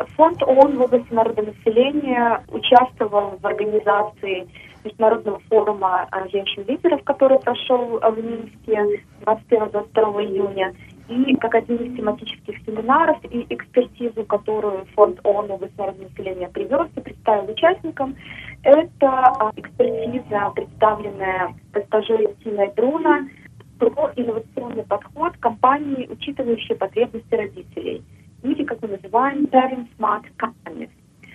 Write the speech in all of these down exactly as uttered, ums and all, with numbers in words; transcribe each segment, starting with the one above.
Фонд ООН в области народонаселения участвовал в организации Международного форума женщин-лидеров, который прошел в Минске двадцать первого — двадцать второго июня. И как один из тематических семинаров и экспертизу, которую Фонд ООН в области народонаселения привез и представил участникам, это экспертиза, представленная госпожой Тиной Бруно, про инновационный подход компании, учитывающий потребности родителей, или, как мы называем, Parent Smart Companies.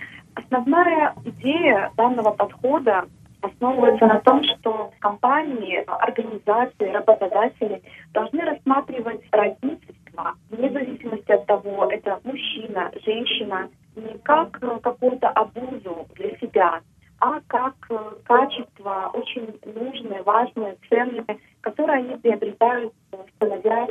Основная идея данного подхода основывается на том, что компании, организации, работодатели должны рассматривать родительство, вне зависимости от того, это мужчина, женщина, не как какую-то обузу для себя, а как качество очень нужное, важное, ценное, которое они приобретают, становясь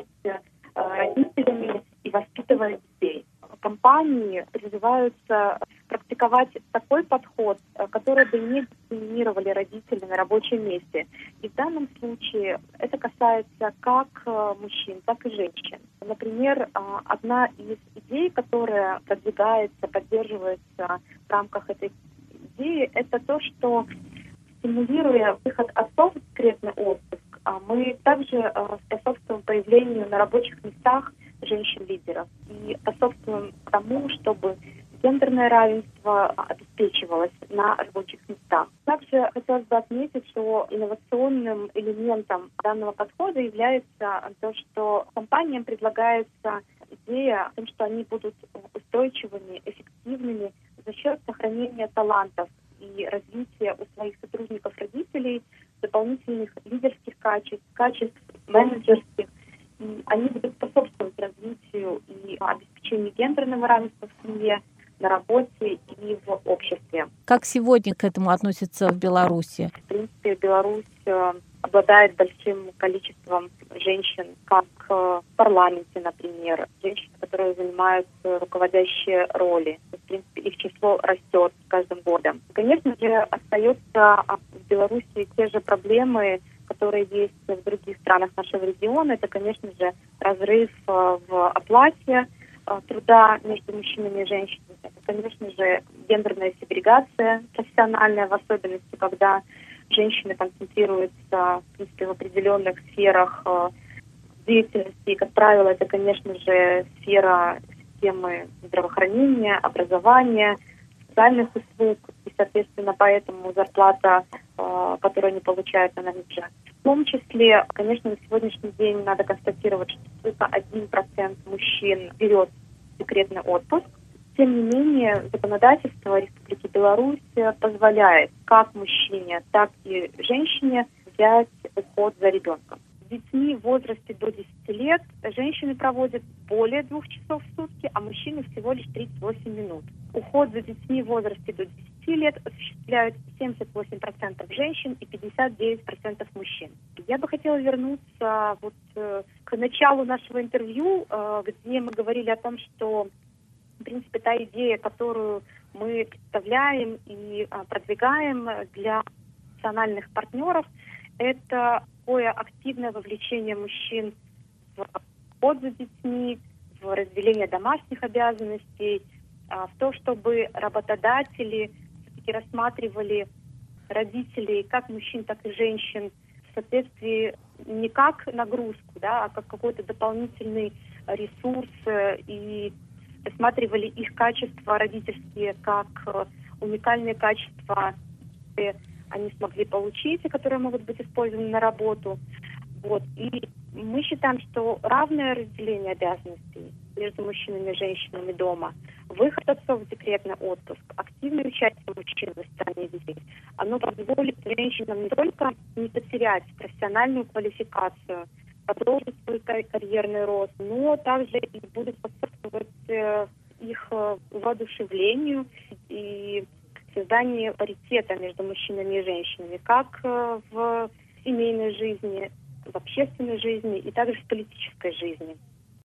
родителями и воспитывая детей. Компании призываются практиковать такой подход, который бы не дискриминировали родителей на рабочем месте. И в данном случае это касается как мужчин, так и женщин. Например, одна из идей, которая продвигается, поддерживается в рамках этой идеи, это то, что, стимулируя выход отцов в декретный отпуск, мы также способствуем появлению на рабочих местах женщин-лидеров и способствуем тому, чтобы гендерное равенство обеспечивалось на рабочих местах. Также хотелось бы отметить, что инновационным элементом данного подхода является то, что компаниям предлагается идея о том, что они будут устойчивыми, эффективными за счет сохранения талантов и развития у своих сотрудников-родителей дополнительных лидерских качеств, качеств менеджерских. И они будут способствовать развитию и обеспечению гендерного равенства в семье, на работе и в обществе. Как сегодня к этому относятся в Беларуси? В принципе, Беларусь обладает большим количеством женщин, как в парламенте, например, женщин, которые занимают руководящие роли. В принципе, их число растет с каждым годом. Конечно же, остаются в Беларуси те же проблемы, которые есть в других странах нашего региона. Это, конечно же, разрыв в оплате труда между мужчинами и женщинами. Это, конечно же, гендерная сегрегация профессиональная, в особенности, когда женщины концентрируются, в принципе, в определенных сферах деятельности. И, как правило, это, конечно же, сфера системы здравоохранения, образования, социальных услуг. И, соответственно, поэтому зарплата, которую они получают, она ниже. В том числе, конечно, на сегодняшний день надо констатировать, что только один процент мужчин берет декретный отпуск. Тем не менее, законодательство Республики Беларусь позволяет как мужчине, так и женщине взять уход за ребенком. С детьми в возрасте до десяти лет женщины проводят более двух часов в сутки, а мужчины всего лишь тридцать восемь минут. Уход за детьми в возрасте до десяти лет осуществляют семьдесят восемь процентов женщин и пятьдесят девять процентов мужчин. Я бы хотела вернуться вот э, к началу нашего интервью, э, где мы говорили о том, что, в принципе, та идея, которую мы представляем и э, продвигаем для национальных партнеров, это такое активное вовлечение мужчин в уход за детьми, в разделение домашних обязанностей, в то, чтобы работодатели все-таки рассматривали родителей, как мужчин, так и женщин, в соответствии не как нагрузку, да, а как какой-то дополнительный ресурс, и рассматривали их качества родительские как уникальные качества, которые они смогли получить, и которые могут быть использованы на работу. Вот. И мы считаем, что равное разделение обязанностей между мужчинами и женщинами дома, выход отцов в декретный отпуск, активное участие мужчин в воспитании детей, оно позволит женщинам не только не потерять профессиональную квалификацию, продолжить свой карьерный рост, но также и будет способствовать э, их э, воодушевлению и созданию паритета между мужчинами и женщинами, как э, в семейной жизни, в общественной жизни и также в политической жизни.